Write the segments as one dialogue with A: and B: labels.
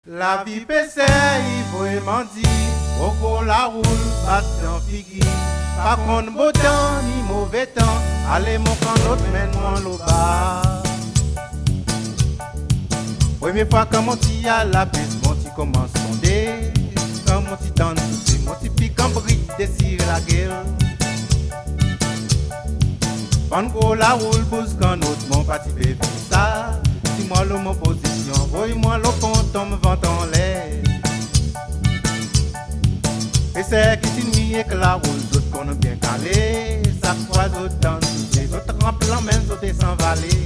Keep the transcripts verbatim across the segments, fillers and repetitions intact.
A: La vie pèse, il faut mentir. Au gros la roule, bat dans figui. Pas contre beau temps ni mauvais temps. Allez mon camp l'autre mène-moi l'eau bas. Première fois quand mon petit à la piste, mon petit commence à sonder. Quand mon petit tente, mon petit pique en bride, désire la gueule. Quand gros la roule, pousse quand l'autre mon parti fait ça. Dis-moi le mon position, voyez-moi le compte, on me vend en l'air. Et c'est qui t'y et que la roule, d'autres qu'on a bien calé. Ça croise autant, les autres remplissent la main, d'autres s'envaler.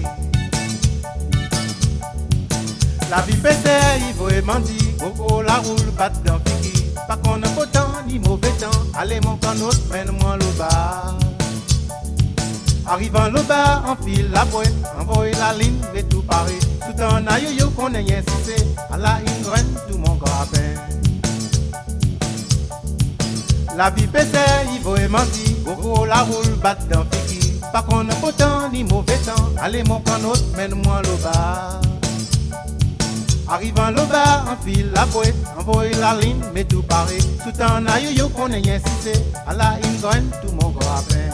A: La vie pèse, il faut mentir, beaucoup la roule, bat dans figui. Pas qu'on a beau temps, ni mauvais temps, allez mon canot, mène-moi le bas. Arrivant le bas, enfile la boîte, envoie la ligne, mais tout paraît. Tout en aïe, qu'on ait insisté, à la une graine, tout mon grappin. La vie pèse, il faut mentir, beaucoup la roule, bat dans figui. Pas qu'on a beau temps, ni mauvais temps, allez mon canot, mène-moi le bas. Arrivant le bas, enfile la boîte, envoie la ligne, mais tout paraît. Tout en aïe, qu'on ait insisté, à la une graine, tout mon grappin.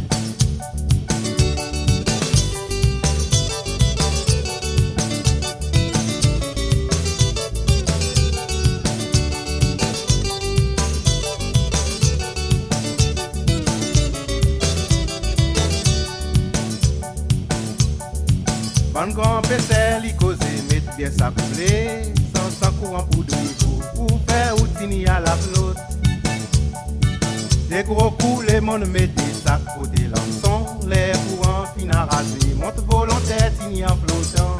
A: Ban grand pèsè li cause, met bien ça coulé, sans sans courant pour de niveau, pour faire outini à la flotte. Des gros coups, les monde met des sacs côté lançon, les courants fin à raser, monte volontaire tini en flottant.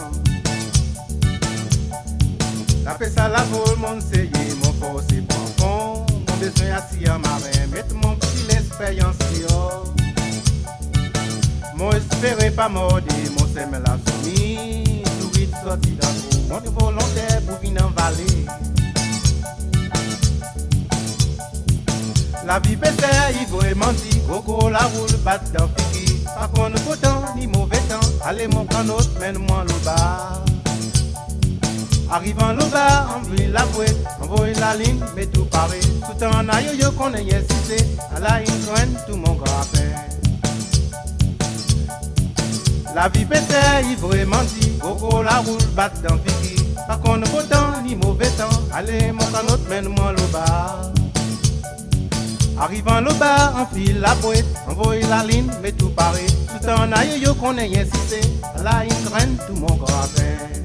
A: La pèsè à la vol, mon seye, mon force et profond, mon besoin assis en marin, mettre mon petit l'expérience dehors. Mon espéré pas mordi, mon sème la soumis, nourrit sorti d'un coup, mon volontaire pour venir en vallée. La vie pèse, il faut mentir, coco la roule, bat dans figui. Pas qu'on ne beau temps, ni mauvais temps, allez mon canot, mène-moi le bas. Arrivant le bas, envoie la boîte, envoie la ligne, mais tout paraît. Tout en aïe, qu'on ait insisté, à la une graine, tout mon grappin. La vie pèse, il faut mentir, coco la roule, bat dans figui. Pas qu'on ne beau temps, ni mauvais temps, allez mon canot, mène-moi le bas. Arrivant le bas, enfile la boîte, envoie la ligne, mais tout paraît. Tout en aïe, qu'on ait insisté, à la une graine, tout mon grappin.